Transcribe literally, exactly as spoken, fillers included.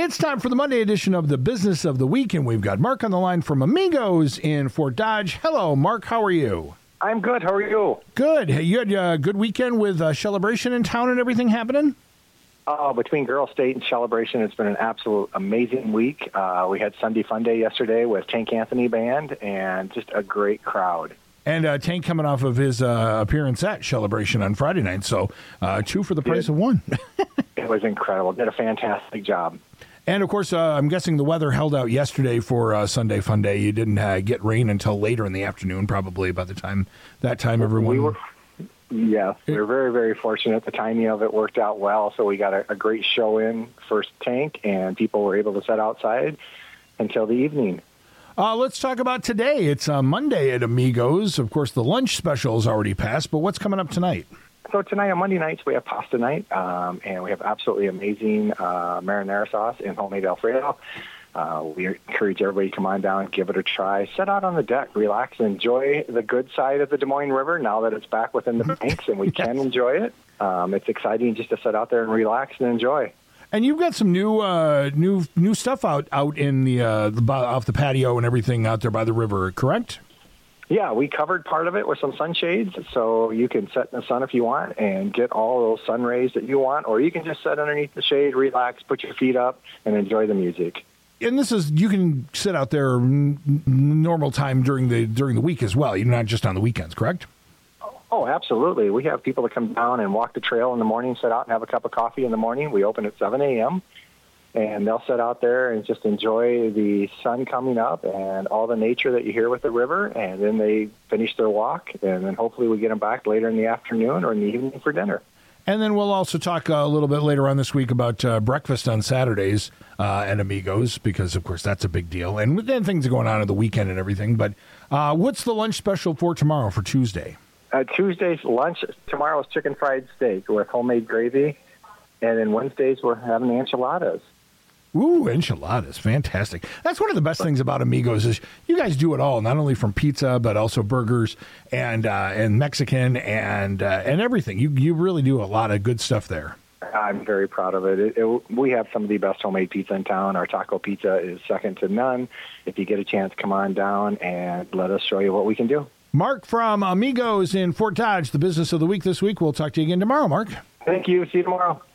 It's time for the Monday edition of the Business of the Week, and we've got Mark on the line from Amigos in Fort Dodge. Hello, Mark. How are you? I'm good. How are you? Good. Hey, you had a good weekend with uh, Celebration in town and everything happening? Oh, between Girl State and Celebration, it's been an absolute amazing week. Uh, we had Sunday Fun Day yesterday with Tank Anthony Band, and just a great crowd. And uh, Tank coming off of his uh, appearance at Celebration on Friday night, so uh, two for the price of one. It was incredible. Did a fantastic job. And, of course, uh, I'm guessing the weather held out yesterday for uh, Sunday Fun Day. You didn't uh, get rain until later in the afternoon, probably, by the time that time everyone... We were, yes, we were very, very fortunate. The timing of it worked out well, so we got a, a great show in first Tank, and people were able to sit outside until the evening. Uh, let's talk about today. It's uh, Monday at Amigos. Of course, the lunch special is already passed, but what's coming up tonight? So tonight on Monday nights, we have pasta night, um, and we have absolutely amazing uh, marinara sauce and homemade Alfredo. Uh, we encourage everybody to come on down, give it a try, sit out on the deck, relax, and enjoy the good side of the Des Moines River now that it's back within the banks, and we yes. can enjoy it. Um, it's exciting just to sit out there and relax and enjoy. And you've got some new, uh, new, new stuff out out in the, uh, the off the patio and everything out there by the river, correct? Yeah, we covered part of it with some sunshades, so you can sit in the sun if you want and get all those sun rays that you want, or you can just sit underneath the shade, relax, put your feet up, and enjoy the music. And this is, you can sit out there n- normal time during the during the week as well. You're not just on the weekends, correct? Oh, absolutely. We have people that come down and walk the trail in the morning, sit out and have a cup of coffee in the morning. We open at seven a.m., and they'll sit out there and just enjoy the sun coming up and all the nature that you hear with the river, and then they finish their walk, and then hopefully we get them back later in the afternoon or in the evening for dinner. And then we'll also talk uh, a little bit later on this week about uh, breakfast on Saturdays uh, at Amigos, because, of course, that's a big deal. And then things are going on at the weekend and everything. But uh, what's the lunch special for tomorrow, for Tuesday? Uh, Tuesday's lunch, tomorrow is chicken fried steak with homemade gravy. And then Wednesdays, we're having enchiladas. Ooh, enchiladas. Fantastic. That's one of the best things about Amigos is you guys do it all, not only from pizza, but also burgers and uh, and Mexican and uh, and everything. You you really do a lot of good stuff there. I'm very proud of it. It, it. We have some of the best homemade pizza in town. Our taco pizza is second to none. If you get a chance, come on down and let us show you what we can do. Mark from Amigos in Fort Dodge, the Business of the Week this week. We'll talk to you again tomorrow, Mark. Thank you. See you tomorrow.